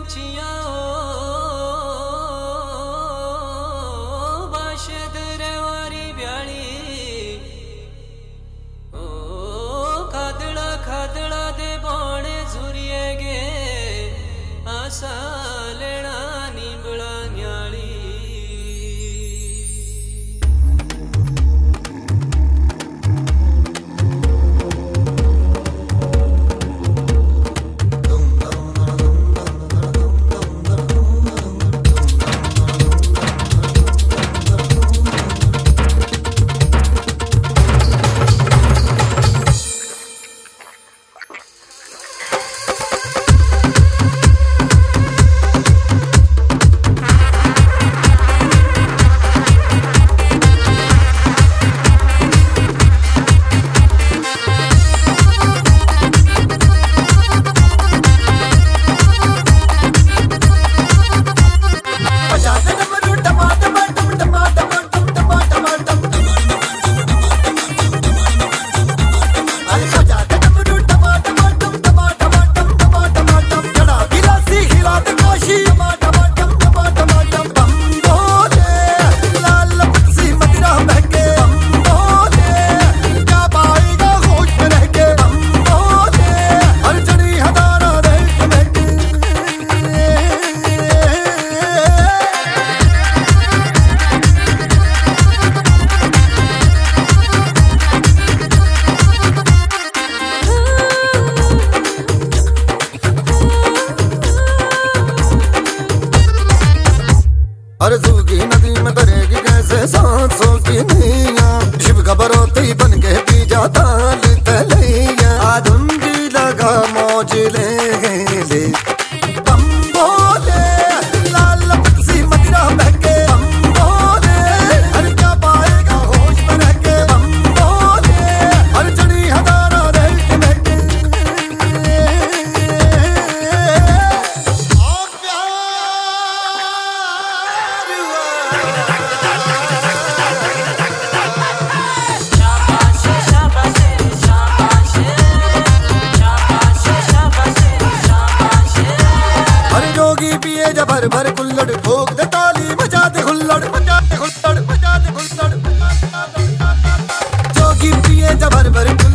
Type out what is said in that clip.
पंछियां बाशद रेवारी ब्याली खादड़ा खादड़ा दे बाणे झुरिए गे आशा लेना नींबड़ा न्याली अरे सूखी नदी में तरेगी कैसे सांसों की नैया शिव खबरोती बन के पी जाता तलैया आधुंधी लगा मौज ले ले बम बोले लाल सी मदिरा बहके बम बोले अरे क्या पाएगा होश में रह के बम बोले अरे चढ़ी हजारा रह के महके भर भर कुल्लड़ ठोक दे ताली मजा दे हुल्लड़ मजा दे हुल्लड़ मजा दे हुल्लड़ जोगी पिए जा भर भर